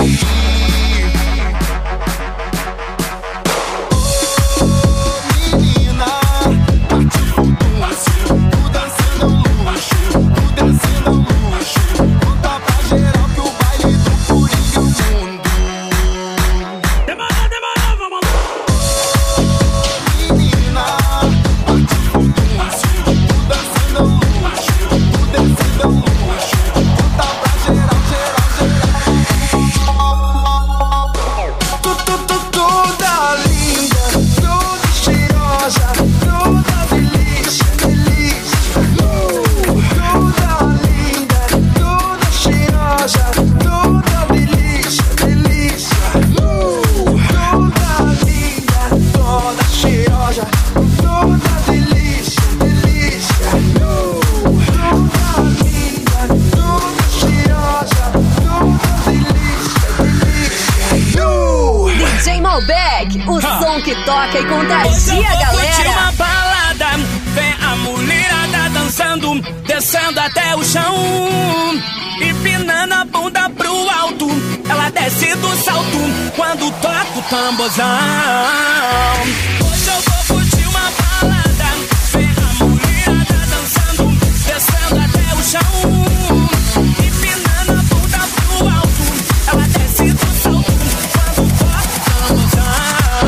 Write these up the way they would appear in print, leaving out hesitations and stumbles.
O som que toca e contagia a galera. Hoje eu vou curtir uma balada, vem a mulherada dançando, descendo até o chão, empinando a bunda pro alto. Ela desce do salto quando toca o tamborzão. Hoje eu vou curtir uma balada, vem a mulherada dançando, descendo até o chão, empinando a bunda pro alto. Ela desce do salto quando toca o tamborzão.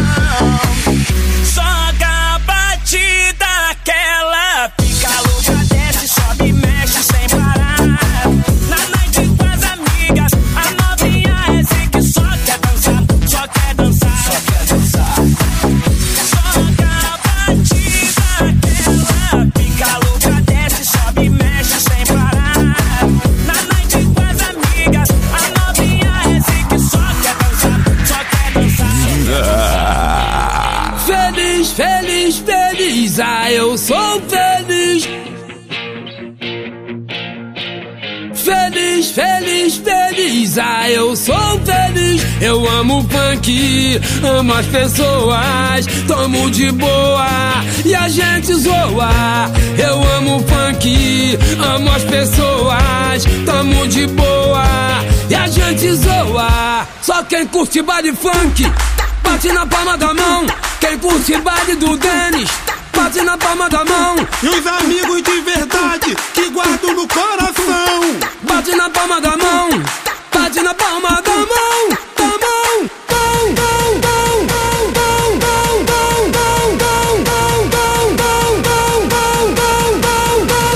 Joga a batida que ela fica louca, desce, sobe, mexe sem parar. Na noite com as amigas, a novinha é assim que só quer dançar, só quer dançar, só quer dançar. Joga a batida que ela fica louca, desce, sobe, mexe sem parar. Na noite com as amigas, a novinha é assim que só quer dançar, só quer dançar. Feliz, feliz, feliz, ah, eu sou feliz. Feliz, feliz, feliz, ah, eu sou feliz. Eu amo funk, amo as pessoas, tomo de boa e a gente zoa. Eu amo funk, amo as pessoas, tomo de boa e a gente zoa. Só quem curte baile funk, bate na palma da mão. Quem curte baile do Denis, bate na palma da mão. E os amigos de verdade que guardo no coração, bate na palma da mão, bate na palma da mão, da mão, mão, mão, mão, mão, mão, mão, mão, mão, mão, mão, mão, mão, mão, mão, mão.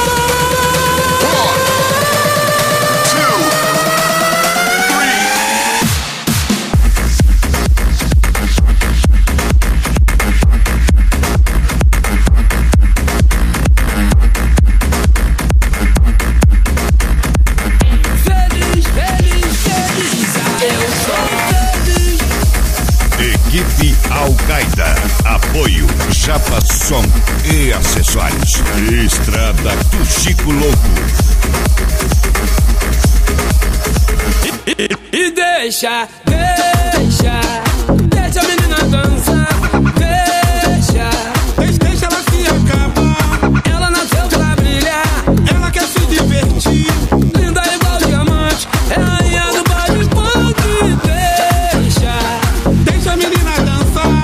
Equipe Al-Qaeda, apoio Japa Som e acessórios. Estrada do Chico Louco. E deixa a menina dançar. deixa ela se acabar. Ela nasceu pra brilhar, Ela quer se divertir, linda igual diamante, é a rainha do baile funk. deixa a menina dançar,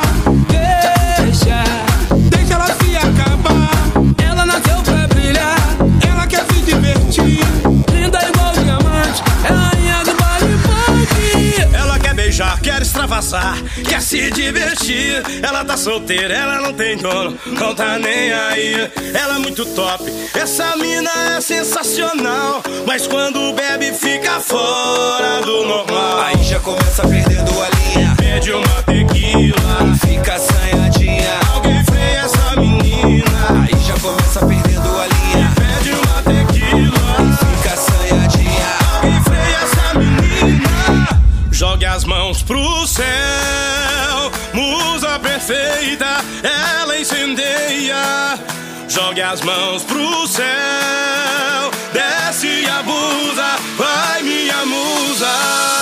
deixa ela se acabar. Ela nasceu pra brilhar, Ela quer se divertir, linda igual diamante, é a rainha do baile funk. Ela quer beijar, quer extravasar, quer se divertir. Ela tá solteira, ela não tem dono, não tá nem aí. Ela é muito top, essa mina é sensacional, mas quando bebe fica fora do normal. Aí já começa perdendo a linha, Pede uma tequila, fica assanhadinha. alguém freia essa menina. Aí já começa perdendo a linha, Pede uma tequila, fica assanhadinha. alguém freia essa menina. Jogue as mãos pro céu, musa perfeita, ela incendeia. Jogue as mãos pro céu, desce e abusa, vai minha musa.